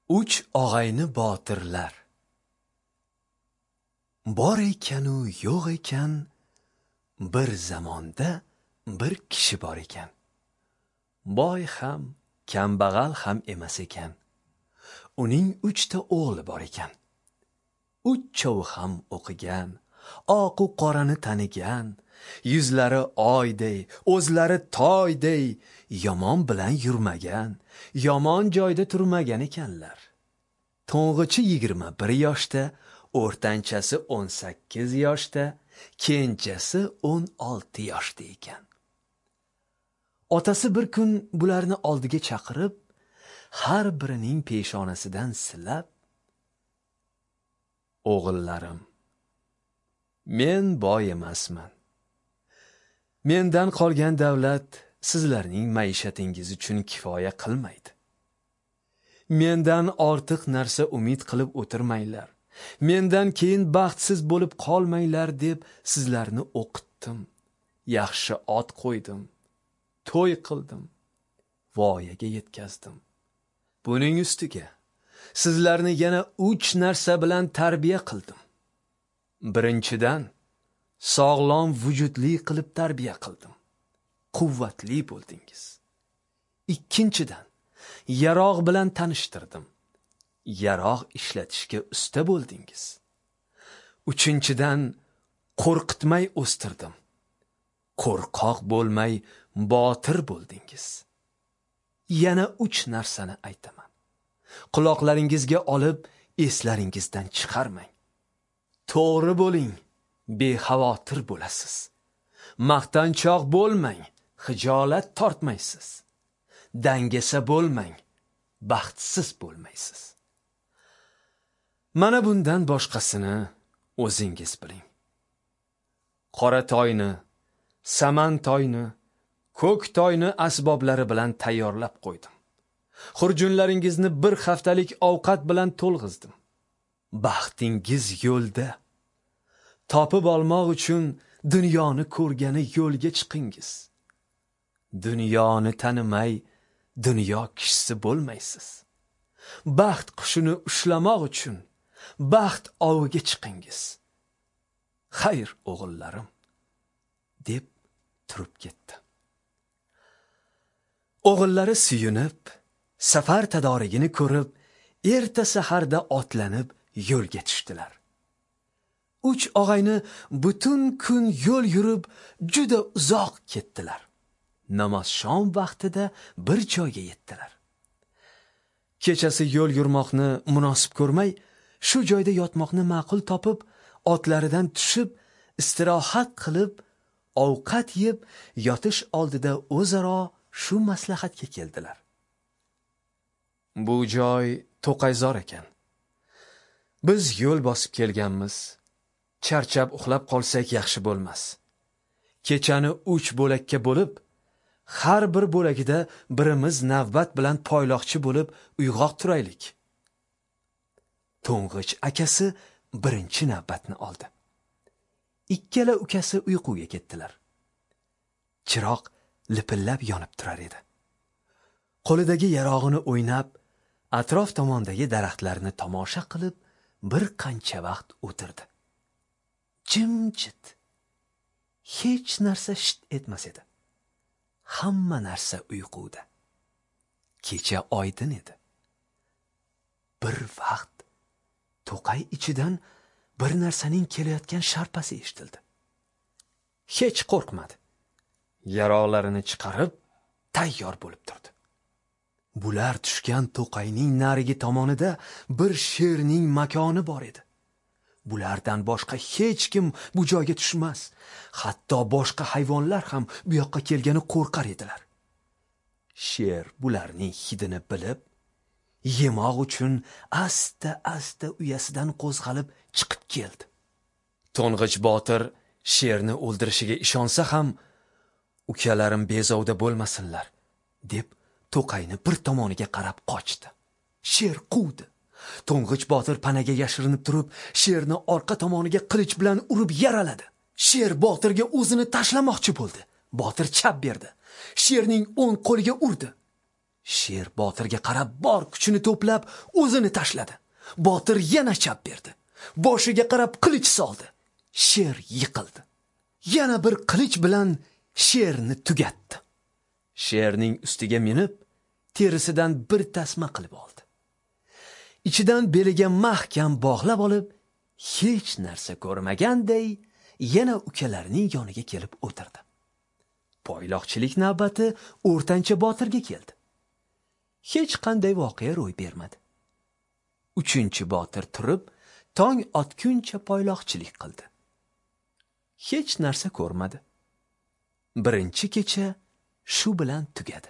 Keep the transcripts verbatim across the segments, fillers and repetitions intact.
Uch og'ayni botirlar. Bor ekan u yo'q ekan, bir zamonda bir kishi bor ekan. Boy ham, kambag'al ham emas ekan. Uning uchta o'g'li bor ekan. Uchovi ham o'qigan, oq u qorani tanigan, yuzlari oyday, o'zlari toyday, yomon bilan yurmagan, yomon joyda turmagan ekanlar. To'ng'ichi yigirma bir yoshda, o'rtanchasi o'n sakkiz yoshda, kenjasi o'n olti yoshda ekan. Otasi bir kun bularni oldiga chaqirib, har birining peshonasidan silab, "O'g'illarim, men boy emasman. Mendan qolgan davlat sizlarning maishatingiz uchun kifoya qilmaydi. Mendan ortiq narsa umid qilib o'tirmanglar. Mendan keyin baxtsiz bo'lib qolmanglar deb sizlarni o'qitdim. Yaxshi ot qo'ydim, to'y qildim, voyaga yetkazdim. Buning ustiga sizlarni yana uch narsa bilan tarbiya qildim. Birinchidan, sog'lom vujudli qilib tarbiya qildim. Quvvatli bo'ldingiz. Ikkinchidan, yarog' bilan tanishtirdim. Yarog' ishlatishga usta bo'ldingiz. Uchinchidan, qo'rqitmay o'stirdim. Qo'rqoq bo'lmay botir bo'ldingiz. Yana uch narsani aytaman. Quloqlaringizga olib, eslaringizdan chiqarmang. To'g'ri bo'ling, bexavotir bo'lasiz. Maqtanchoq bo'lmang, xijolat tortmaysiz. Dangasa bo'lmang, baxtsiz bo'lmaysiz. Mana bundan boshqasini o'zingiz biling. Qora toyni, saman toyni, ko'k toyni asboblari bilan tayyorlab qo'ydim. Xurjunlaringizni bir haftalik ovqat bilan to'lg'izdim. Baxtingiz yo'lda. Topib olmoq uchun dunyoni ko'rgani yo'lga chiqingiz. Dunyoni tanimay, dunyo kishisi bo'lmaysiz. Baxt qushini ushlamoq uchun baxt oviga chiqingiz. Xayr, o'g'illarim, deb turib ketdi. O'g'illari suyunib, safar tadorigini ko'rib, erta saharda otlanib yo'lga tushdilar. Uch og'ayni butun kun yo'l yurib, juda uzoq ketdilar. Namoz shom vaqtida bir joyga yetdilar. Kechasi yo'l yurmoqni munosib ko'rmay, shu joyda yotmoqni ma'qul topib, otlaridan tushib, istirohat qilib, ovqat yeb, yotish oldida o'zaro shu maslahatga keldilar. Bu joy to'qayzor ekan. Biz yo'l bosib kelganmiz. Charchab uxlab qolsak yaxshi bo'lmas. Kechani uch bo'lakka bo'lib, har bir bo'lagida birimiz navbat bilan poyloqchi bo'lib uyg'oq turaylik. To'ng'ich akasi birinchi navbatni oldi. Ikkala ukasi uyquga ketdilar. Chiroq lipillab yonib turar edi. Qo'lidagi yarog'ini o'ynab, atrof tomondagi daraxtlarni tomosha qilib, bir qancha vaqt o'tirdi. Jimjit. Hech narsa shit etmas edi. Hamma narsa uyquda. Kecha oydin edi. Bir vaqt to'qay ichidan bir narsaning kelayotgan sharpasi eshitildi. Hech qo'rqmadi. Yaroqlarini chiqarib, tayyor bo'lib turdi. Bular tushgan to'qayning narigi tomonida bir sherning makoni bor edi. Bulardan boshqa hech kim bu joyga tushmas. Hatto boshqa hayvonlar ham bu yoqqa kelgani qo'rqar edilar. Sher bularning hidini bilib, yemoq uchun asta-asta uyasidan qo'zg'alib chiqib keldi. To'ng'ich Botir sherni o'ldirishiga ishonsa ham, ukalarim bezovda bo'lmasinlar, deb to'qayni bir tomoniga qarab qochdi. Sher quvdi. To'ng'ich Botir panaga yashirinib turib, sherni orqa tomoniga qilich bilan urib yaraladi. Sher Botirga o'zini tashlamoqchi bo'ldi. Botir chap berdi. Sherning o'ng qo'liga urdi. Sher Botirga qarab bor kuchini to'plab o'zini tashladi. Botir yana chap berdi. Boshiga qarab qilich soldi. Sher yiqildi. Yana bir qilich bilan sherni tugatdi. Sherning ustiga minib, terisidan bir tasma qilib oldi. Ichidan beliga mahkam bog'lab olib, hech narsa ko'rmaganday yana ukalarining yoniga kelib o'tirdi. Poyloqchilik navbati o'rtancha Botirga keldi. Hech qanday voqea ro'y bermadi. Uchinchi Botir turib, tong otguncha poyloqchilik qildi. Hech narsa ko'rmadi. Birinchi kecha shu bilan tugadi.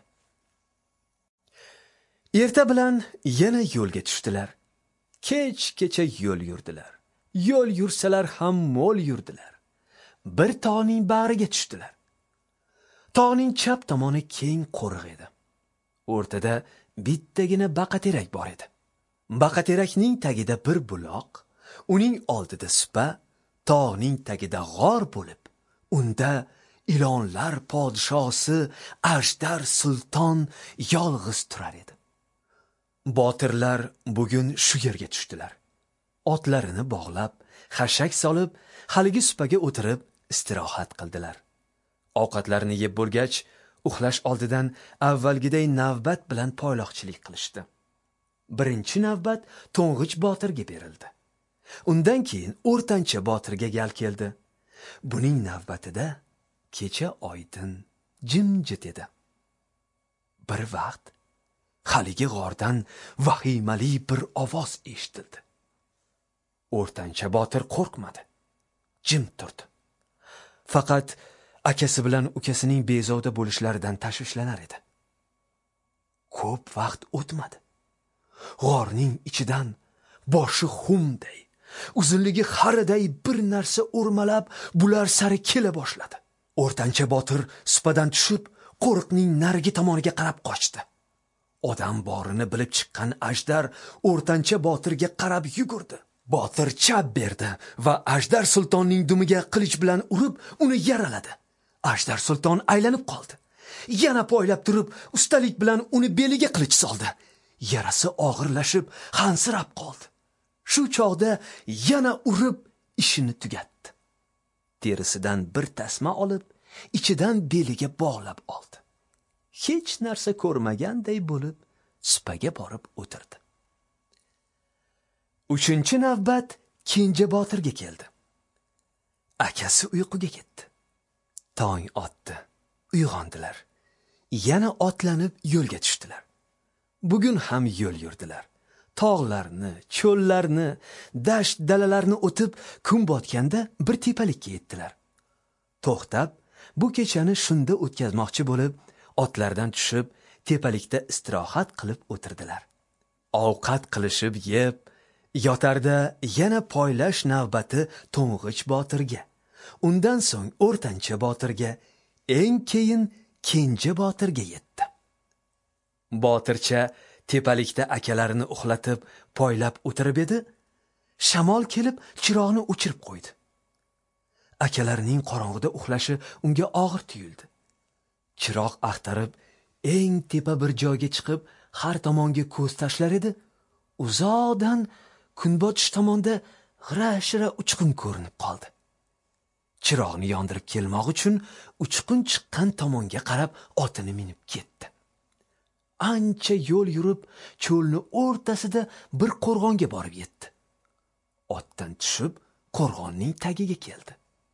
Erta bilan yana yo'lga tushdilar. Kech-kecha yo'l yurdilar. Yo'l yursalar ham mo'l yurdilar. Bir tog'ning bag'riga tushdilar. Tog'ning chap tomoni keng qo'riq edi. O'rtada bittagina baqaterak bor edi. Baqaterakning tagida bir buloq, uning oldida supa, tog'ning tagida g'or bo'lib, unda ilonlar podshosi Ajdar sulton yolg'iz turar edi. Botirlar bugun shu yerga tushdilar. Otlarini bog'lab, xashak solib, haligi supaga o'tirib istirohat qildilar. Ovqatlarini yeb bo'lgach, uxlash oldidan avvalgiday navbat bilan poyloqchilik qilishdi. Birinchi navbat To'ng'ich Botirga berildi. Undan keyin o'rtancha Botirga gal keldi. Buning navbatida kecha oydin jimjit edi. Bir vaqt haligi g'ordan vahimali bir ovoz eshitildi. O'rtancha Botir qo'rqmadi. Jim turdi. Faqat akasi bilan ukasining bezovta bo'lishlaridan tashvishlanar edi. Ko'p vaqt o'tmadi. G'orning ichidan boshi xumday, uzunligi xariday bir narsa o'rmalab, bular sari kela boshladi. O'rtancha Botir supadan tushib, qo'riqning narigi tomoniga qarab qochdi. Odam borini bilib chiqqan Ajdar o'rtancha Botirga qarab yugurdi. Botir chap berdi va Ajdar sultonning dumiga qilich bilan urib, uni yaraladi. Ajdar sulton aylanib qoldi. Yana poylab turib, ustalik bilan uni beliga qilich soldi. Yarasi og'irlashib, hansirab qoldi. Shu chog'da yana urib, ishini tugatdi. Terisidan bir tasma olib, ichidan beliga bog'lab oldi. Hech narsa ko'rmaganday bo'lib, supaga borib o'tirdi. Uchinchi navbat Kenja Botirga keldi. Akasi uyquga ketdi. Tong otdi. Uyg'ondilar. Yana otlanib yo'lga tushdilar. Bugun ham yo'l yurdilar. Tog'larni, cho'llarni, dasht dalalarni o'tib, kun botganda bir tepalikka yetdilar. To'xtab, bu kechani shunda o'tkazmoqchi bo'lib, otlardan tushib, tepalikda istirohat qilib o'tirdilar. Ovqat qilishib yeb, yotarda yana poylash navbati To'ng'ich Botirga, undan so'ng o'rtancha Botirga, eng keyin Kenja Botirga yetdi. Botircha tepalikda akalarini uxlatib, poylab o'tirib edi, shamol kelib chiroqni o'chirib qo'ydi. Akalarining qorong'uda uxlashi unga og'ir tuyuldi. Chiroq axtarib, eng tepa bir joyga chiqib, har tomonga ko'z tashlar edi. Uzoqdan kunbotish tomonda g'ira-shira uchqun ko'rinib qoldi. Chiroqni yondirib kelmoq uchun uchqun chiqqan tomonga qarab otini minib ketdi. Ancha yo'l yurib, cho'lni o'rtasida bir qo'rg'onga borib yetdi. Otdan tushib, qo'rg'onning tagiga keldi.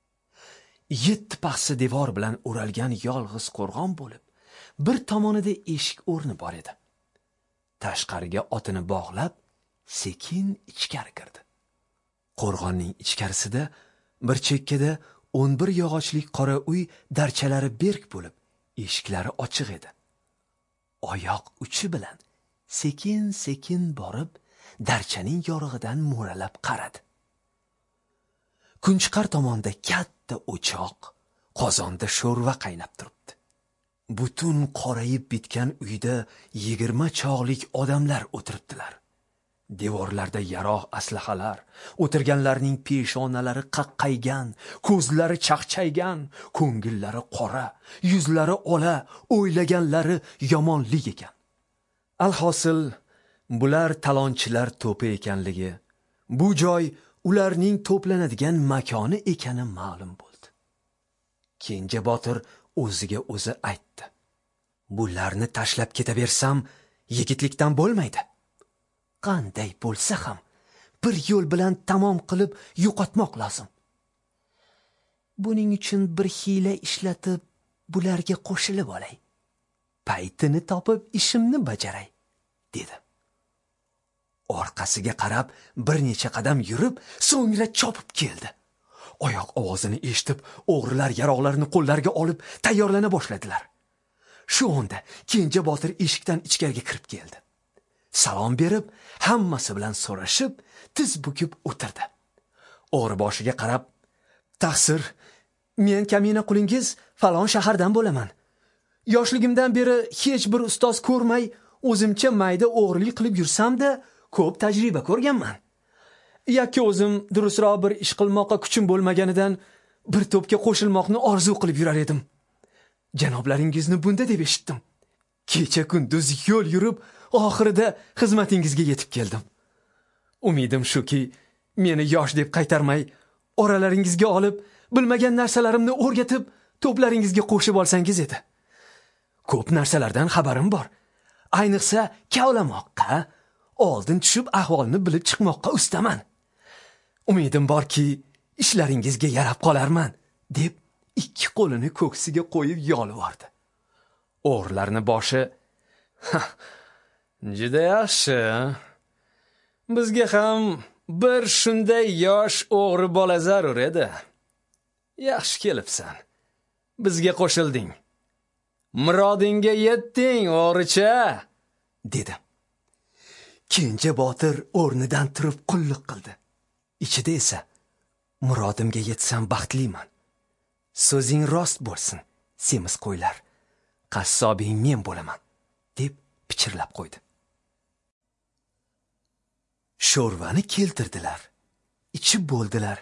Yetti paxsa devor bilan o'ralgan yolg'iz qo'rg'on bo'lib, bir tomonida eshik o'rni bor edi. Tashqariga otini bog'lab, sekin ichkari kirdi. Qo'rg'onning ichkarisida bir chekkada o'n bir yog'ochlik qora uy darchalari berk bo'lib, eshiklari ochiq edi. Oyoq uchi bilan sekin-sekin borib, darchaning yorug'idan mo'ralab qaradi. Kunchiqar tomonda katta o'choq, qozonda sho'rva qaynab turibdi. Butun qorayib bitgan uyda yigirma chog'lik odamlar o'tiribdilar. Devorlarda yarog' aslahalar, o'tirganlarning peshonalari qaqqaygan, ko'zlari chaqchaygan, ko'ngillari qora, yuzlari ola, o'ylaganlari yomonlik ekan. Alhosil, bular talonchilar to'pi ekanligi, bu joy ularning to'planadigan makoni ekani ma'lum bo'ldi. Kenja Botir o'ziga o'zi aytdi: "Bularni tashlab ketaversam, yigitlikdan bo'lmaydi. Qanday bo'lsa ham bir yo'l bilan tamom qilib yo'qotmoq lozim. Buning uchun bir hiyla ishlatib, bularga qo'shilib olay. Paytini topib ishimni bajaray", dedi. Orqasiga qarab bir necha qadam yurib, so'ngra chopib keldi. Oyoq ovozini eshitib, o'g'rilar yaroqlarini qo'llariga olib tayyorlana boshladilar. Shu onda Kenja Botir eshikdan ichkariga kirib keldi. Salom berib, hammasi bilan so'rashib, tiz bukib o'tirdi. O'g'ri boshiga qarab: "Taqsir, men kamina qulingiz falon shahardan bo'laman. Yoshligimdan beri hech bir ustoz ko'rmay, o'zimcha mayda o'g'rilik qilib yursam-da, ko'p tajriba ko'rganman. Yakka o'zim durustroq bir ish qilmoqqa kuchim bo'lmaganidan bir to'pga qo'shilmoqni orzu qilib yurar edim. Janoblaringizni bunda deb eshitdim. Kecha kunduz yo'l yurib, oxirida xizmatingizga yetib keldim. Umidim shuki, meni yosh deb qaytarmay, oralaringizga olib, bilmagan narsalarimni o'rgatib, to'plaringizga qo'shib olsangiz edi. Ko'p narsalardan xabarim bor. Ayniqsa kavlamoqqa, oldin tushib ahvolni bilib chiqmoqqa ustaman. Umidim borki, ishlaringizga yarab qolarman", deb ikki qo'lini ko'ksiga qo'yib yolvordi. O'g'rilarning boshi: "Juda yaxshi. Bizga ham bir shunday yosh o'g'ri bola zarur edi. Yaxshi kelibsan. Bizga qo'shilding. Murodingga yetding, o'g'richa", dedi. Kenja Botir o'rnidan turib qulluq qildi. Ichida esa: "Murodimga yetsam baxtliman. So'zing rost bo'lsin, semiz qo'ylar. Qassobing men bo'laman", deb pichirlab qo'ydi. Sho'rvani keltirdilar. Ichib bo'ldilar.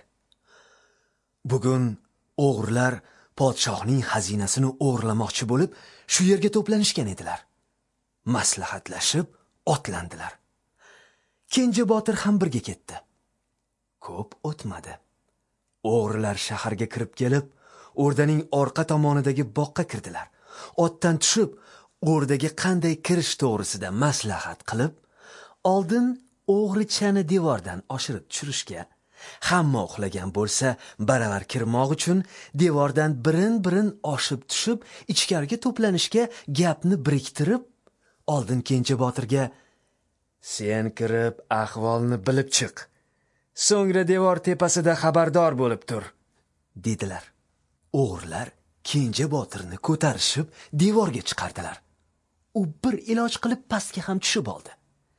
Bugun o'g'rilar podshohning xazinasini o'g'irlamoqchi bo'lib, shu yerga to'planishgan edilar. Maslahatlashib otlandilar. Kenja Botir ham birga ketdi. Ko'p o'tmadi. O'g'rilar shaharga kirib kelib, o'rdaning orqa tomonidagi boqqa kirdilar. Otdan tushib, o'rdaga qanday kirish to'g'risida maslahat qilib, oldin o'g'richani devordan oshirib tushirishga, hamma uxlagan bo'lsa, baravar kirmoq uchun devordan birin-birin oshib tushib, ichkariga to'planishga gapni biriktirib, oldin Kenja Botirga: "Sen kirib ahvolni bilib chiq. So'ngra devor tepasida xabardor bo'lib tur", dedilar. O'g'rilar Kenja Botirni ko'tarishib devorga chiqardilar. U bir iloj qilib pastga ham tushib oldi.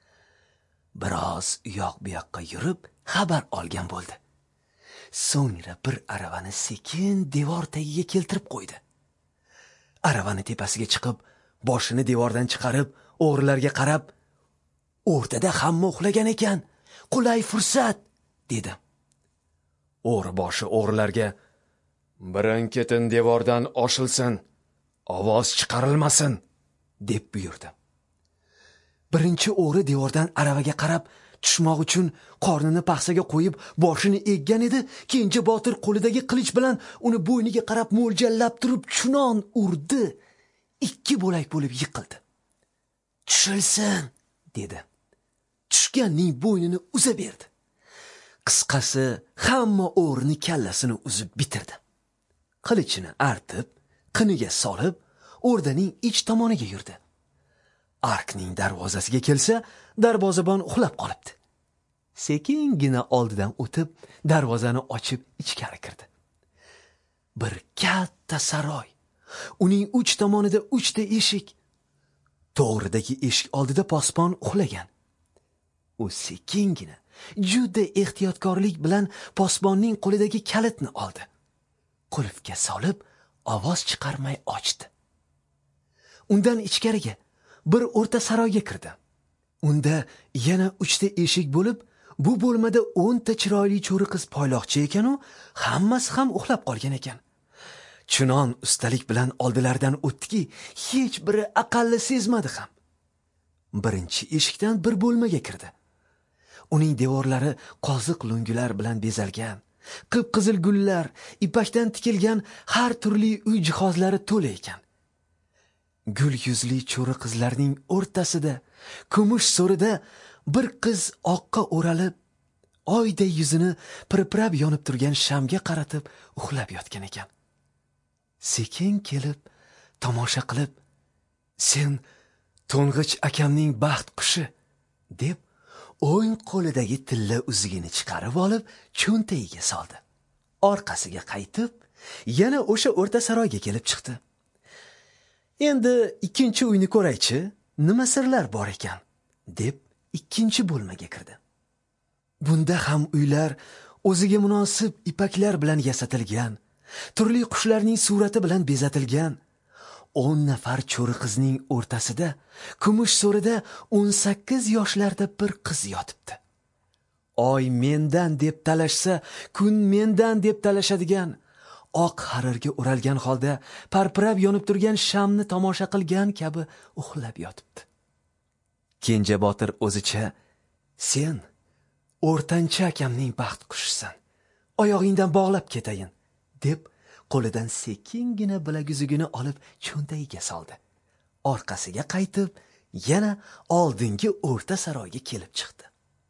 Biroz uyoq bu yoqqa yurib xabar olgan bo'ldi. So'ngra bir aravani sekin devor tagiga keltirib qo'ydi. Aravani tepasiga chiqib, boshini devordan chiqarib, o'g'rilarga qarab: "O'rtada hamma uxlagan ekan, qulay fursat", dedi. O'g'ri boshi o'g'rilarga: "Birin-ketin devordan oshilsin, ovoz chiqarilmasin", deb buyurdi. Birinchi o'g'ri devordan aravaga qarab tushmoq uchun qornini paxsaga qo'yib boshini eggan edi. Kenja Botir qo'lidagi qilich bilan uni bo'yniga qarab mo'ljallab turib chunon urdi. Ikki bo'lak bo'lib yiqildi. "Tushilsin", dedi. Tushganning bo'ynini uzib berdi. Qisqasi, hamma o'g'rini kallasini uzib bitirdi. Qilichini artib, qiniga solib, o'rdaning ich tomoniga yurdi. Arkning darvozasiga kelsa, darvozabon uxlab qolibdi. Sekingina oldidan o'tib, darvozani ochib ichkari kirdi. Bir katta saroy. Uning uch tomonida uchta eshik. To'g'ridagi eshik oldida posbon uxlagan. U sekingina, juda ehtiyotkorlik bilan posbonning qo'lidagi kalitni oldi. Qulfga solib, ovoz chiqarmay ochdi. Undan ichkariga bir o'rta saroyga kirdi. Unda yana uchta eshik bo'lib, bu bo'lmada o'nta chiroyli cho'ri qiz poyloqchi ekan u, hammasi ham uxlab qolgan ekan. Chunon ustalik bilan oldilaridan o'tdiki, hech biri aqalli sezmadi ham. birinchi eshikdan bir bo'lmaga kirdi. Uning devorlari qoziq lo'ngilar bilan bezalgan, qip-qizil gullar, ipakdan tikilgan har turli uy jihozlari to'la ekan. Gul yuzli cho'ri qizlarning o'rtasida, kumush so'rida bir qiz oqqa o'ralib, oyday yuzini pirpirab yonib turgan shamga qaratib uxlab yotgan ekan. Sekin kelib, tomosha qilib, "Sen to'ng'ich akamning baxt qushi" deb o'ng qo'lidagi tilla uzugini chiqarib olib, cho'ntagiga soldi. Orqasiga qaytib, yana o'sha o'rta saroyga kelib chiqdi. "Endi ikkinchi uyni ko'raychi, nima sirlar bor ekan" deb ikkinchi bo'lmaga kirdi. Bunda ham uylar o'ziga munosib ipaklar bilan yasatilgan, turli qushlarning surati bilan bezatilgan. o'n nafar cho'ri qizning o'rtasida, kumush so'rida o'n sakkiz yoshlarda bir qiz yotibdi. Oy mendan deb talashsa, kun mendan deb talashadigan, oq harirga o'ralgan holda parpirab yonib turgan shamni tomosha qilgan kabi uxlab yotibdi. Kenja Botir o'zicha, "Sen o'rtancha akamning baxt qushisan. Oyog'ingdan bog'lab ketayin" deb qo'lidan sekingina bilaguzugini olib cho'ntagiga soldi. Orqasiga qaytib, yana oldingi o'rta saroyga kelib chiqdi.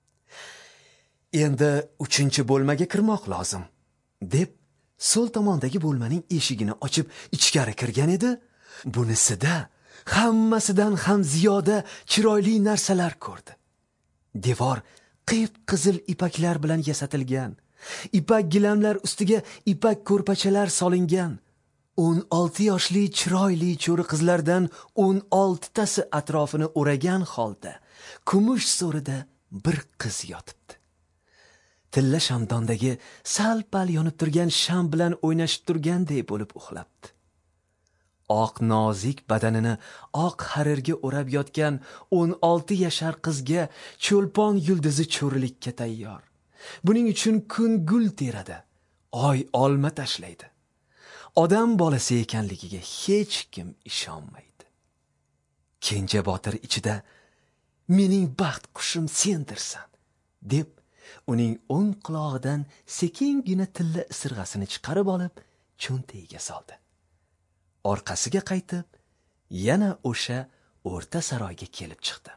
"Endi uchinchi bo'lmaga kirmoq lozim" deb so'l tomondagi bo'lmaning eshigini ochib ichkari kirgan edi. Bunisida hammasidan ham ziyoda chiroyli narsalar ko'rdi. Devor qip-qizil ipaklar bilan yasatilgan, ipak gilamlar ustiga ipak ko'rpachalar solingan. o'n olti yoshli chiroyli cho'ri qizlardan o'n olti tasi atrofini o'ragan holda kumush so'rida bir qiz yotibdi. Tilla shamdondagi sal-pal yonib turgan sham bilan o'ynashib turganday bo'lib uxlabdi. Oq nozik badanini oq harirga o'rab yotgan o'n olti yashar qizga cho'lpon yulduzi cho'rilikka tayyor. Buning uchun kun gul teradi, oy olma tashlaydi. Odam bolasi ekanligiga hech kim ishonmaydi. Kenja Botir ichida "Mening baxt qushim sendirsan" deb uning o'ng qulog'idan sekingina tilla isirg'asini chiqarib olib cho'ntagiga soldi. Orqasiga qaytib, yana o'sha o'rta saroyga kelib chiqdi.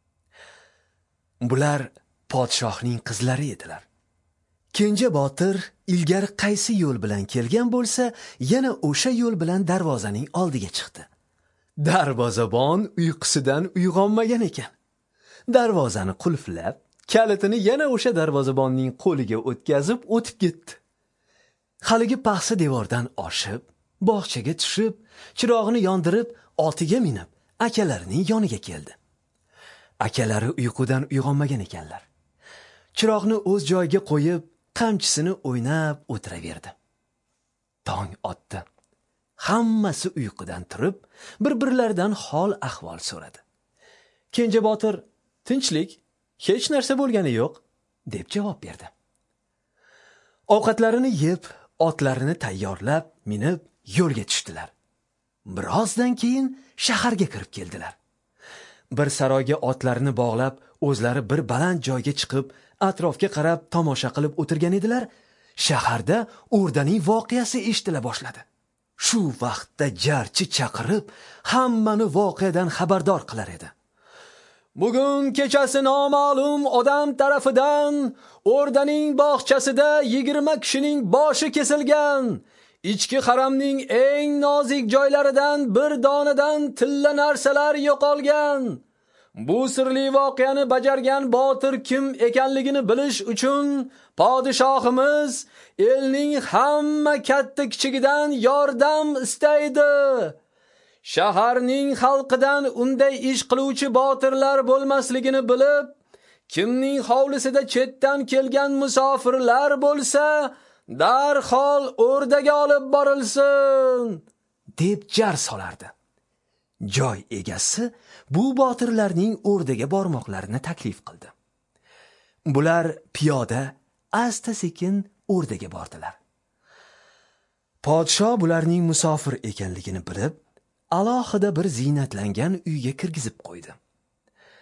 Bular podshohning qizlari edilar. Kenja Botir ilgari qaysi yo'l bilan kelgan bo'lsa, yana o'sha yo'l bilan darvozaning oldiga chiqdi. Darvozabon uyqusidan uyg'onmagan ekan. Darvozani qulflab, kalitini yana o'sha darvozabonning qo'liga o'tkazib o'tib ketdi. Haligi paxsa devordan oshib, bog'chaga tushib, chirog'ini yondirib, otiga minib, akalarining yoniga keldi. Akalari uyqudan uyg'onmagan ekanlar. Chiroqni o'z joyiga qo'yib, qamchisini o'ynab o'tiraverdi. Tong otdi. Hammasi uyqudan turib, bir-birlaridan hol ahvol so'radi. Kenja Botir, "Tinchlik, hech narsa bo'lgani yo'q" deb javob berdi. Ovqatlarini yeb, otlarini tayyorlab, minib yo'lga tushdilar. Birozdan keyin shaharga kirib keldilar. Bir saroyga otlarini bog'lab, o'zlari bir baland joyga chiqib, atrofga qarab tomosha qilib o'tirgan edilar. Shaharda o'rdaning voqeasi eshitila boshladi. Shu vaqtda jarchi chaqirib, hammani voqeadan xabardor qilar edi. "Bugun kechasi noma'lum odam tarafidan o'rdaning bog'chasida yigirma kishining boshi kesilgan. Ichki haramning eng nozik joylaridan bir donadan tilla narsalar yo'qolgan. Bu sirli voqeani bajargan botir kim ekanligini bilish uchun podshohimiz elning hamma katta kichigidan yordam istaydi. Shaharning xalqidan unday ish qiluvchi botirlar bo'lmasligini bilib, kimning hovlisida chetdan kelgan musofirlar bo'lsa, darhol o'rdaga olib borilsin" deb jar solardi. Joy egasi bu botirlarning o'rdaga bormoqlarini taklif qildi. Bular piyoda asta-sekin o'rdaga bordilar. Podsho bularning musofir ekanligini bilib, alohida bir ziynatlangan uyga kirgizib qo'ydi.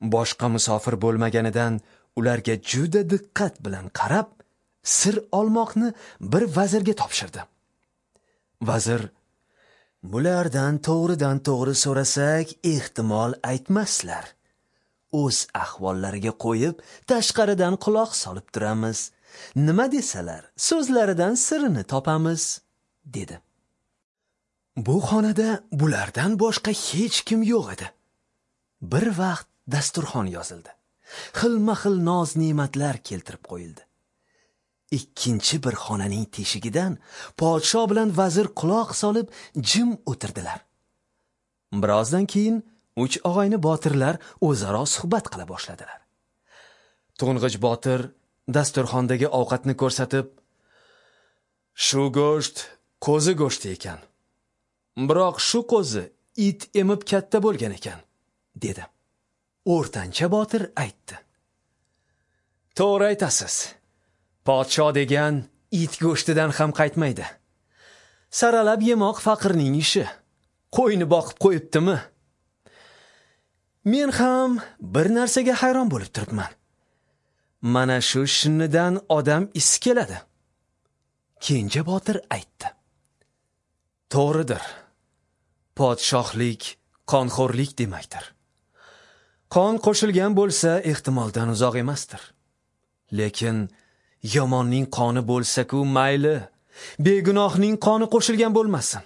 boshqa musofir bo'lmaganidan ularga juda diqqat bilan qarab, sir olmoqni bir vazirga topshirdi. Vazir: "Bulardan to'g'ridan to'g'ri so'rasak, ehtimol aytmaslar. O'z ahvollariga qo'yib, tashqaridan quloq solib turamiz. Nima desalar, so'zlaridan sirini topamiz", dedi. Bu xonada bulardan boshqa hech kim yo'q edi. Bir vaqt dasturxon yozildi. Xilma-xil noz-ne'matlar keltirib qo'yildi. Ikkinchi bir xonaning teshigidan podsho bilan vazir quloq solib jim o'tirdilar. Birozdan keyin uch og'ayni botirlar o'zaro suhbat qila boshladilar. To'ng'ich botir dasturxondagi ovqatni ko'rsatib: "Shu go'sht qo'zi go'shti ekan. Biroq shu qo'zi it emib katta bo'lgan ekan", dedi. O'rtancha botir aytdi: "To'g'ri aytasiz. Podsho degan it go'shtidan ham qaytmaydi. Saralab yemoq faqirning ishi. Qo'yni boqib qo'yibdimi? Men ham bir narsaga hayron bo'lib turibman. Mana shu shinnidan odam isi keladi." Kenja botir aytdi: "To'g'ridir. Podshohlik qonxo'rlik demakdir. Qon qo'shilgan bo'lsa, ehtimoldan uzoq emasdir. Lekin yomonning qoni bo'lsa-ku mayli, begunohning qoni qo'shilgan bo'lmasin.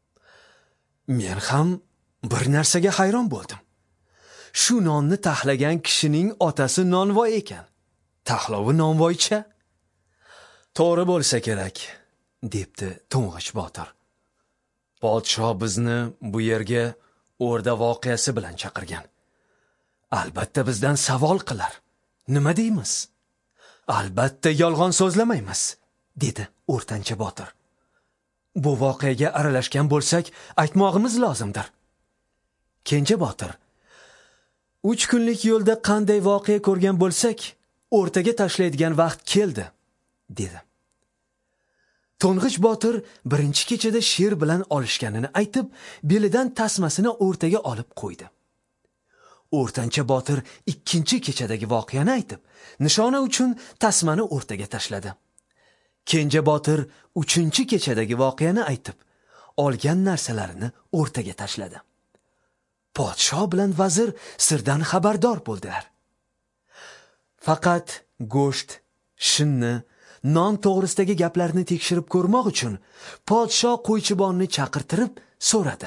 Men ham bir narsaga hayron bo'ldim. Shu nonni taxlagan kishining otasi nonvoy ekan. Taxlovi nonvoycha. To'g'ri bo'lsa kerak", debdi To'ng'ich botir. "Podsho bizni bu yerga o'rda voqeasi bilan chaqirgan. Albatta bizdan savol qilar. Nima deymiz? Albatta yolg'on so'zlamaymiz", dedi o'rtancha botir. "Bu voqeaga aralashgan bo'lsak, aytmog'imiz lozimdir." Kenja botir: "Uch kunlik yo'lda qanday voqea ko'rgan bo'lsak, o'rtaga tashlaydigan vaqt keldi", dedi. To'ng'ich botir birinchi kechada sher bilan olishganini aytib, belidan tasmasini o'rtaga olib qo'ydi. O'rtancha botir ikkinchi kechadagi voqeani aytib, nishona uchun tasmani o'rtaga tashladi. Kenja botir uchinchi kechadagi voqeani aytib, olgan narsalarini o'rtaga tashladi. Podsho bilan vazir sirdan xabardor bo'ldilar. Faqat go'sht, shinni, non to'g'risidagi gaplarni tekshirib ko'rmoq uchun podsho qo'ychibonni chaqirtirib so'radi: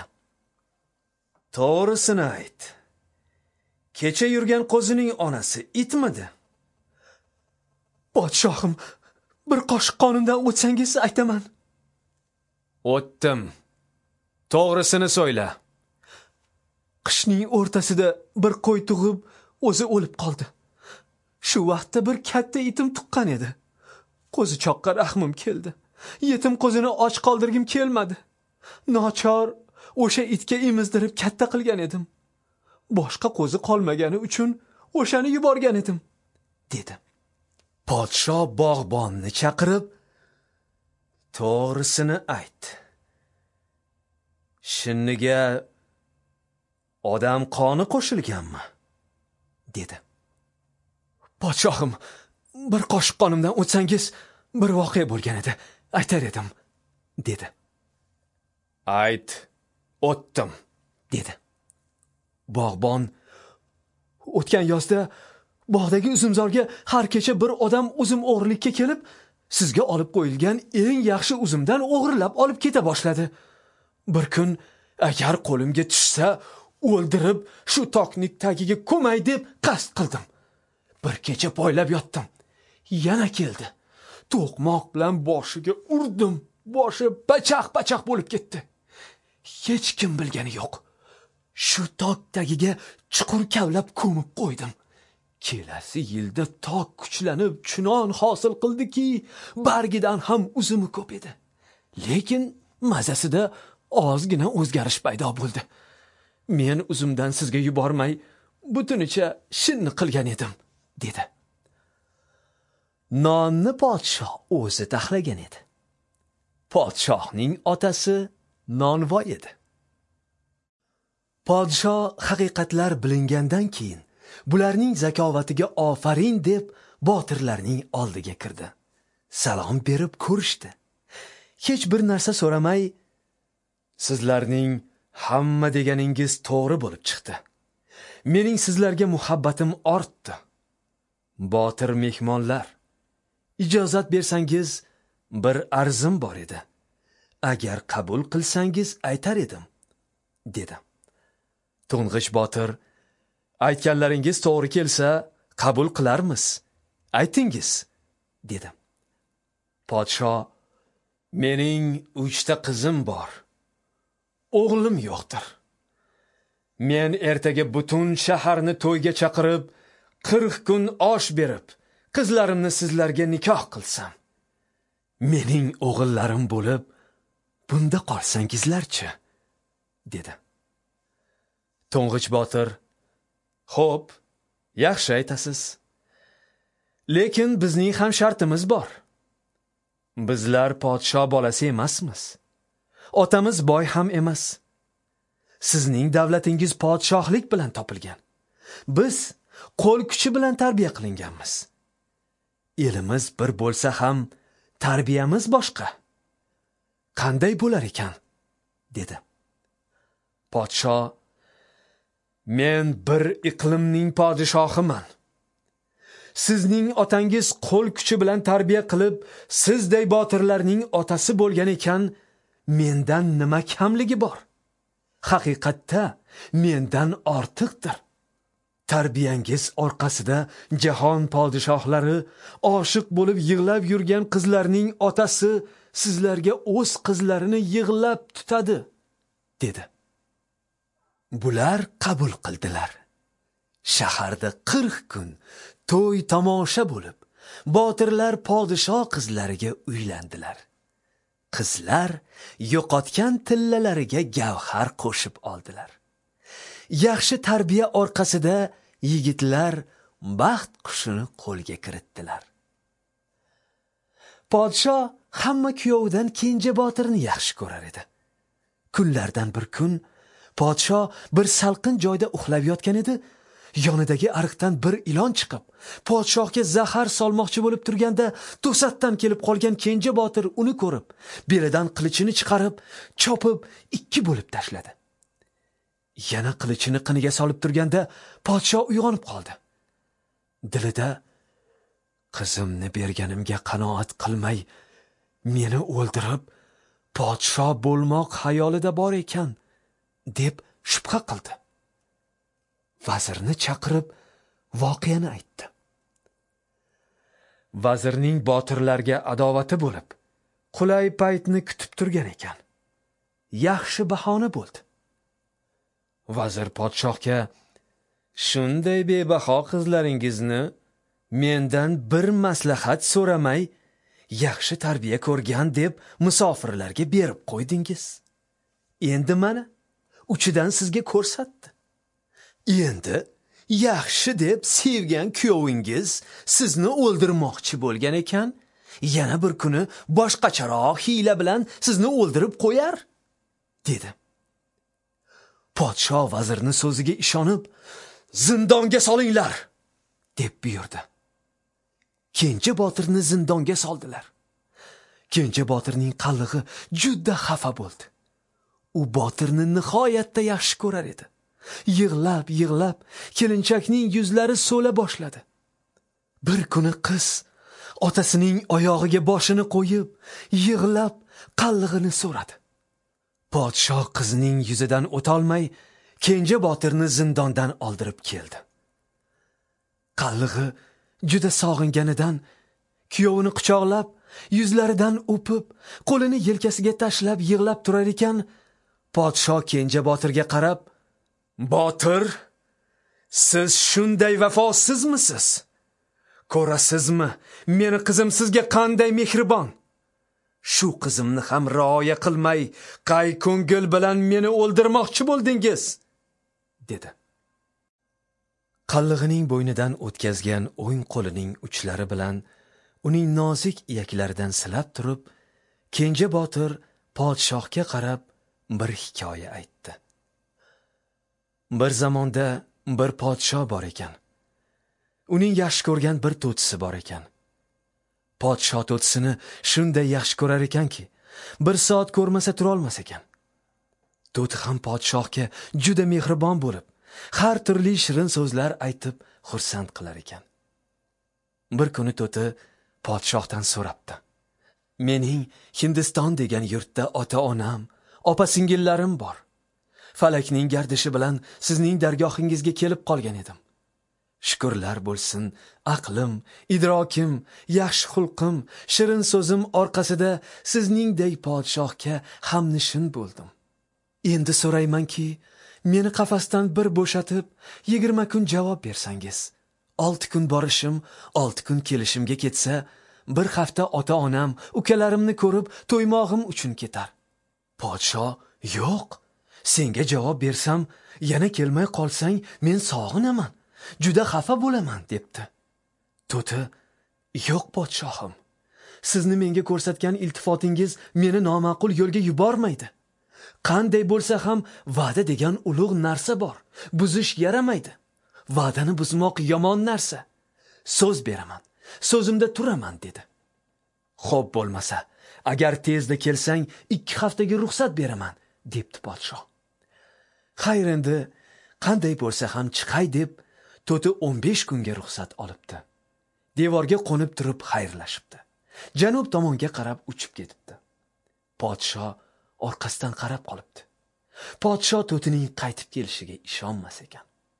"To'g'risini ayt. Kecha yurgan qo'zining onasi itmidi?" "Podshohim, bir qoshiq qonimdan o'tsangiz aytaman." "O'tdim. To'g'risini so'yla." "Qishning o'rtasida bir qo'y tug'ib, o'zi o'lib qoldi. Shu vaqtda bir katta itim tuqqan edi. Qo'zichoqqa rahmim keldi. Yetim qo'zini och qoldirgim kelmadi. Nochor o'sha itga emizdirib katta qilgan edim. Boshqa qo'zi qolmagani uchun o'shani yuborgan edim", dedi. Podsho bog'bonni chaqirib: "To'g'risini ayt. Shinniga odam qoni qo'shilganmi?" dedi. "Podshohim, bir qoshiq qonimdan o'tsangiz, bir voqea bo'lgan edi, aytar edim", dedi. "Ayt, o'tdim", dedi. Bog'bon: "O'tgan yozda bog'dagi uzumzorga har kecha bir odam uzum o'g'rilikka kelib, sizga olib qo'yilgan eng yaxshi uzumdan o'g'irlab olib keta boshladi. Bir kun agar qo'limga tushsa, o'ldirib shu tokning tagiga ko'may deb qasd qildim. Bir kecha poylab yotdim. Yana keldi. To'qmoq bilan boshiga urdim. Boshi bachaq-bachaq bo'lib ketdi. Hech kim bilgani yo'q. Shu tok tagiga chuqur kavlab ko'mib qo'ydim. Kelasi yilda tok kuchlanib chunon hosil qildiki, bargidan ham uzumi ko'p edi. Lekin mazasida ozgina o'zgarish paydo bo'ldi. Men uzumdan sizga yubormay, butunicha shinni qilgan edim", dedi. Nonni podsho o'zi taxlagan edi. Podshohning otasi nonvoy edi. Podsho haqiqatlar bilingandan keyin bularning zakovatiga ofarin deb botirlarning oldiga kirdi. Salom berib ko'rishdi. Hech bir narsa so'ramay, sizlarning hamma deganingiz to'g'ri bo'lib chiqdi. Mening sizlarga muhabbatim ortdi. Botir mehmonlar, ijozat bersangiz bir arzim bor edi. Agar qabul qilsangiz aytar edim, dedi. To'ng'ich Botir, aytganlaringiz to'g'ri kelsa, qabul qilarmiz. Aytingiz, dedi. Podsho, mening uchta qizim bor. O'g'lim yo'qdir. Men ertaga butun shaharni to'yga chaqirib, qirq kun osh berib, qizlarimni sizlarga nikoh qilsam, mening o'g'illarim bo'lib, bunda qolsangizlarchi, dedi. To'ng'ich Botir, xo'p, yaxshi aytasiz. Lekin bizning ham shartimiz bor. Bizlar podsho bolasi emasmiz. Otamiz boy ham emas. Sizning davlatingiz podshohlik bilan topilgan. Biz qo'l kuchi bilan tarbiya qilinganmiz. Elimiz bir bo'lsa ham tarbiyamiz boshqa. Qanday bo'lar ekan, dedi. Podsho, men bir iqlimning podshohiman. Sizning otangiz qo'l kuchi bilan tarbiya qilib, sizday botirlarning otasi bo'lgan ekan, mendan nima kamligi bor? Haqiqatda mendan ortiqdir. Tarbiyangiz orqasida jahon podshohlari oshiq bo'lib yig'lab yurgan qizlarning otasi sizlarga o'z qizlarini yig'lab tutadi, dedi. Bular qabul qildilar. Shaharda qirq kun to'y tomosha bo'lib, botirlar podsho qizlariga uylandilar. Qizlar yo'qotgan tillalariga gavhar qo'shib oldilar. Yaxshi tarbiya orqasida yigitlar baxt qushini qo'lga kiritdilar. Podsho hamma kuyovidan kenja Botirni yaxshi ko'rar edi. Kunlardan bir kun podsho bir salqin joyda uxlab yotgan edi. Yonidagi ariqdan bir ilon chiqib, podshohga zahar solmoqchi bo'lib turganda, to'satdan kelib qolgan kenja Botir uni ko'rib, belidan qilichini chiqarib, chopib ikki bo'lib tashladi. Yana qilichini qiniga solib turganda, podsho uyg'onib qoldi. Dilida, qizimni berganimga qanoat qilmay, meni o'ldirib, podsho bo'lmoq xayolida bor ekan, deb shubha qildi. Vazirni chaqirib, voqeani aytdi. Vazirning botirlarga adovati bo'lib, qulay paytni kutib turgan ekan. Yaxshi bahona bo'ldi. Vazir podshohga, shunday bebaho qizlaringizni mendan bir maslahat so'ramay, yaxshi tarbiya ko'rgan deb musofirlarga berib qo'ydingiz. Endi mana uchidan sizga ko'rsatdi. Endi yaxshi deb sevgan kuyovingiz sizni o'ldirmoqchi bo'lgan ekan, yana bir kuni boshqacharoq hiyla bilan sizni o'ldirib qo'yar, dedi. Podsho vazirni so'ziga ishonib, zindonga solinglar, deb buyurdi. Kenja Botirni zindonga soldilar. Kenja Botirning qallig'i juda xafa bo'ldi. U Botirni nihoyatda yaxshi ko'rar edi. Yig'lab, yig'lab, kelinchakning yuzlari so'la boshladi. Bir kuni qiz otasining oyog'iga boshini qo'yib, yig'lab, qallig'ini so'radi. Podsho qizning yuzidan o'tolmay, kenja Botirni zindondan oldirib keldi. Qallig'i juda sog'inganidan kuyovini quchoqlab, yuzlaridan o'pib, qo'lini yelkasiga tashlab yig'lab turar ekan, podsho kenja Botirga qarab, Botir, siz shunday vafosizmisiz? Ko'rasizmi, meni qizim sizga qanday mehribon? Shu qizimni ham rioya qilmay, qay ko'ngil bilan meni o'ldirmoqchi bo'ldingiz, dedi. Qallig'ining bo'ynidan o'tkazgan o'ng qo'lining uchlari bilan uning nozik iyaklaridan silab turib, kenja Botir podshohga qarab bir hikoya aytdi. Bir zamonda bir podsho bor ekan. Uning yaxshi ko'rgan bir to'tisi bor ekan. Podsho to'tisini shunday yaxshi ko'rar ekanki, bir soat ko'rmasa tura olmas ekan. To'ti ham podshohga juda mehribon bo'lib, har turli shirin so'zlar aytib xursand qilar ekan. Bir kuni to'ti podshohdan so'rabdi: "Mening Hindiston degan yurtda ota-onam, opa-singillarim bor. Falakning gardishi bilan sizning dargohingizga kelib qolgan edim. Shukrlar bo'lsin, aqlim, idrokim, yaxshi xulqim, shirin so'zim orqasida sizningdek podshohga hamnishin bo'ldim. Endi so'raymanki, meni qafasdan bir bo'shatib, yigirma kun javob bersangiz, olti kun borishim, olti kun kelishimga ketsa, bir hafta ota-onam, ukalarimni ko'rib to'ymog'im uchun ketar." Podsho: "Yo'q, senga javob bersam, yana kelmay qolsang, men sog'inaman, juda xafa bo'laman", debdi. To'ti: "Yo'q podshohim, sizni menga ko'rsatgan iltifotingiz meni noma'qul yo'lga yubormaydi. Qanday bo'lsa ham va'da degan ulug' narsa bor, buzish yaramaydi. Va'dani buzmoq yomon narsa. So'z beraman, so'zimda turaman", dedi. "Xo'p bo'lmasa, agar tezda kelsang, ikki haftaga ruxsat beraman", debdi podsho. Xayr, endi qanday bo'lsa ham chiqay deb To'ti o'n besh kunga ruxsat olibdi. Devorga qo'nib turib xayrlashibdi. Janub tomonga qarab uchib ketibdi. Podsho orqasidan qarab qolibdi. Podsho To'tining qaytib kelishiga ishonmas ekan.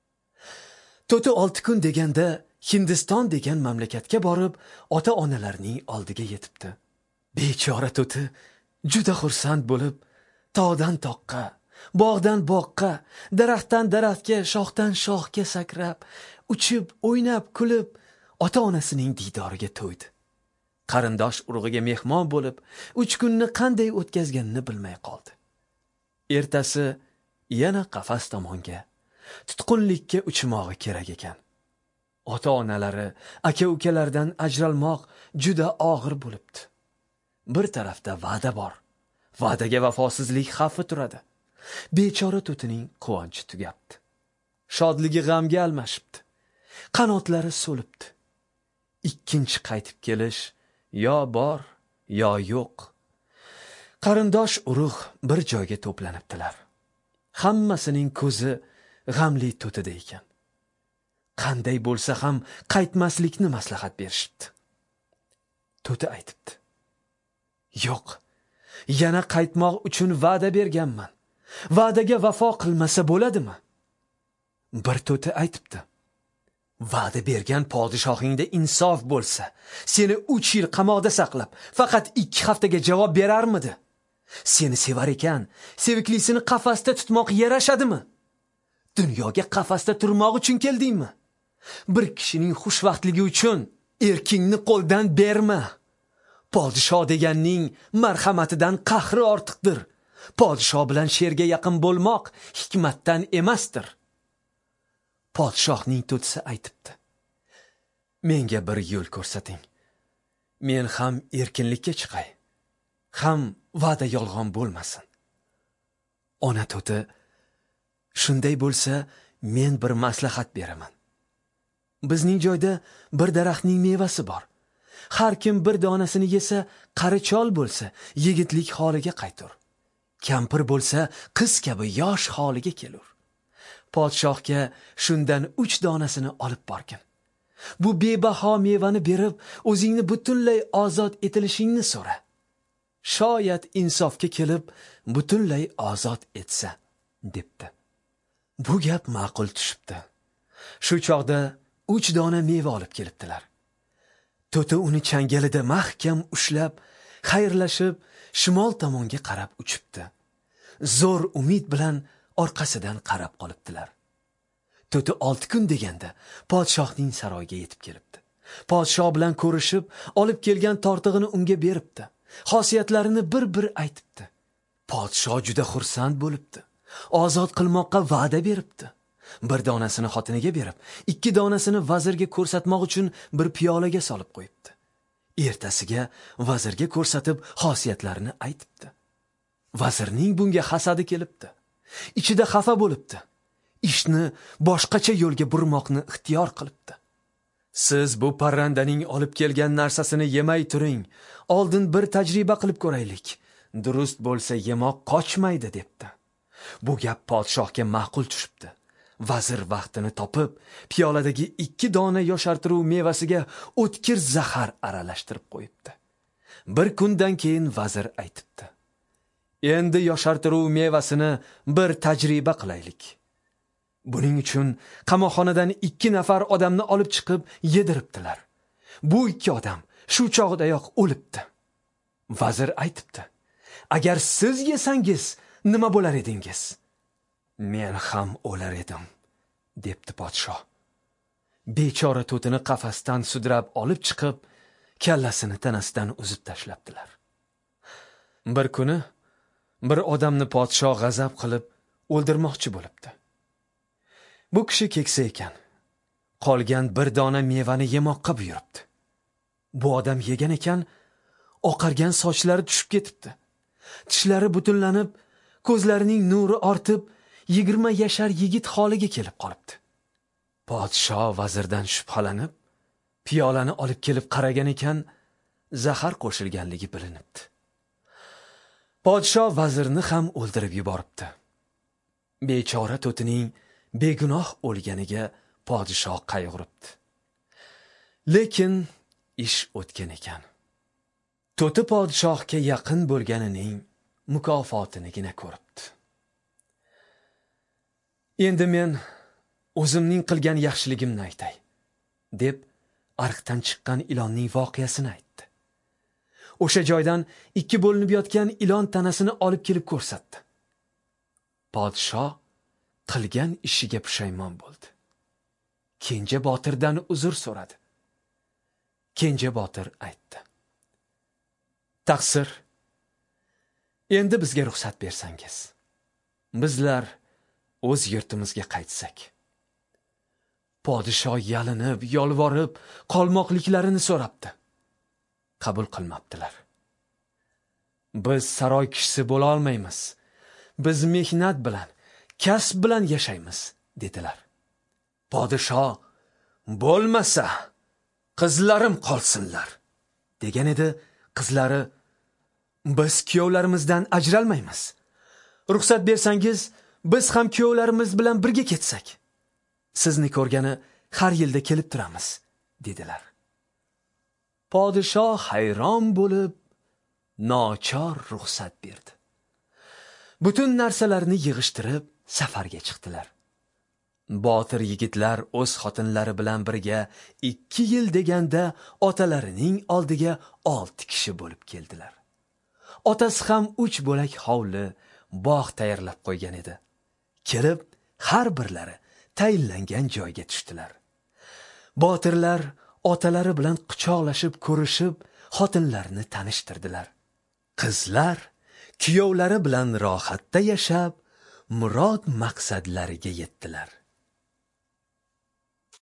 To'ti olti kun deganda Hindiston degan mamlakatga borib, ota-onalarining oldiga yetibdi. Bechora To'ti juda xursand bo'lib, tog'dan toqqa, bog'dan bog'qa, daraxtdan daraxtga, shoxdan shoxga sakrab, uchib, o'ynab, kulib, ota-onasining diydoriga to'ydi. Qarindosh urug'iga mehmon bo'lib, uch kunni qanday o'tkazganini bilmay qoldi. Ertasi yana qafas tomonga, tutqunlikka uchmog'i kerak ekan. Ota-onalari, aka-ukalardan ajralmoq juda og'ir bo'libdi. Bir tarafda va'da bor, va'daga vafosizlik xavfi turadi. Bechora To'tining quvonchi tugabdi. Shodligi g'amga almashibdi. Qanotlari so'libdi. Ikkinchi qaytib kelish yo bor, yo yo'q. Qarindosh urug' bir joyga to'planibdilar. Hammasining ko'zi g'amli To'tida ekan. Qanday bo'lsa ham qaytmaslikni maslahat berishibdi. To'ti aytibdi: "Yo'q, yana qaytmoq uchun va'da berganman. Va'daga vafo qilmasa bo'ladimi?" Bir To'ti aytibdi: "Va'da bergan podshohingda insof bo'lsa, seni uch yil qamoqda saqlab, faqat ikki haftaga javob berarmidi? Seni sevar ekan, seviklisini qafasda tutmoq yarashadimi? Dunyoga qafasda turmoq uchun keldingmi? Bir kishining xushvaqtligi uchun erkingni qo'ldan berma. Podsho deganning marhamatidan qahri ortiqdir. Podsho bilan sherga yaqin bo'lmoq hikmatdan emasdir." Podshohning To'tisi aytibdi: "Menga bir yo'l ko'rsating. Men ham erkinlikka chiqay, ham va'da yolg'on bo'lmasin." Ona To'ti: "Shunday bo'lsa, men bir maslahat beraman. Bizning joyda bir daraxtning mevasi bor. Har kim bir donasini yesa, qari chol bo'lsa, yigitlik holiga qaytur. Kampir bo'lsa, qiz kabi yosh holiga kelur. Podshohga shundan uch donasini olib borgin. Bu bebaho mevani berib, o'zingni butunlay ozod etilishingni so'ra. Shoyat insofga kelib, butunlay ozod etsa", debdi. Bu gap ma'qul tushibdi. Shu chog'da uch dona meva olib kelibdilar. To'ti uni changalida mahkam ushlab, xayrlashib, shimol tomonga qarab uchibdi. Zo'r umid bilan orqasidan qarab qolibdilar. To'ti olti kun deganda podshohning saroyiga yetib kelibdi. Podsho bilan ko'rishib, olib kelgan tortig'ini unga beribdi. Xosiyatlarini bir-bir aytibdi. Podsho juda xursand bo'libdi. Ozod qilmoqqa va'da beribdi. Bir donasini xotiniga berib, ikki donasini vazirga ko'rsatmoq uchun bir piyolaga solib qo'yibdi. Ertasiga vazirga ko'rsatib, xosiyatlarini aytibdi. Vazirning bunga hasadi kelibdi. Ichida xafa bo'libdi. Ishni boshqacha yo'lga burmoqni ixtiyor qilibdi. Siz bu parrandaning olib kelgan narsasini yemay turing. Oldin bir tajriba qilib ko'raylik. Durust bo'lsa yemoq qochmaydi debdi. Bu gap podshohga ma'qul tushibdi. Vazir vaqtini topib, piyoladagi ikki dona yoshartiruv mevasiga o'tkir zahar aralashtirib qo'yibdi. Bir kundan keyin vazir aytibdi: "Endi yoshartiruv mevasini bir tajriba qilaylik." Buning uchun qamoqxonadan ikki nafar odamni olib chiqib yediribdilar. Bu ikki odam shu chog'dayoq o'libdi. Vazir aytibdi: "Agar siz yesangiz, nima bo'lar edingiz?" "Men ham o'lar edim", debdi podshoh. Bechora to'tini qafasdan sudrab olib chiqib, kallasini tanasidan uzib tashlabdilar. Bir kuni bir odamni podshoh g'azab qilib o'ldirmoqchi bo'libdi. Bu kishi keksa ekan. Qolgan bir dona mevani yemoqqa buyuribdi. Bu odam yegan ekan, oqargan sochlari tushib ketibdi. Tishlari butunlanib, ko'zlarining nuri ortib, yigirma yashar yigit holiga kelib qolibdi. Podshoh vazirdan shubhalanib, piyolani olib kelib qaragan ekan, zahar qo'shilganligi bilinibdi. Podshoh vazirni ham o'ldirib yuboribdi. Bechora to'tining begunoh o'lganiga podshoh qayg'uribdi. Lekin ish o'tgan ekan. To'ti podshohga yaqin bo'lganining mukofotinigina ko'ribdi. Endi men o'zimning qilgan yaxshiligimni aytay, deb ariqdan chiqqan ilonning voqeasini aytdi. O'sha joydan ikki bo'linib yotgan ilon tanasini olib kelib ko'rsatdi. Podshoh qilgan ishiga pushaymon bo'ldi. Kenja Botirdan uzr so'radi. Kenja Botir aytdi: "Taqsir, endi bizga ruxsat bersangiz, bizlar o'z yurtimizga qaytsak." Podshoh yalinib, yolvorib, qolmoqliklarini so'rabdi. Qabul qilmabdilar. "Biz saroy kishisi bo'la olmaymiz. Biz mehnat bilan, kasb bilan yashaymiz", dedilar. Podshoh: "Bo'lmasa, qizlarim qolsinlar", degan edi. Qizlari: "Biz kuyovlarimizdan ajralmaymiz. Ruxsat bersangiz, biz ham kuyovlarimiz bilan birga ketsak. Sizni ko'rgani har yilda kelib turamiz", dedilar. Podshoh hayron bo'lib, nochor ruxsat berdi. Butun narsalarni yig'ishtirib safarga chiqdilar. Botir yigitlar o'z xotinlari bilan birga ikki yil deganda otalarining oldiga olti kishi bo'lib keldilar. Otasi ham uch bo'lak hovli, bog' tayyorlab qo'ygan edi. Kelib, har birlari tayinlangan joyga tushdilar. Botirlar otalari bilan quchoqlashib ko'rishib, xotinlarini tanishtirdilar. Qizlar kuyovlari bilan rohatda yashab, murod maqsadlariga yetdilar.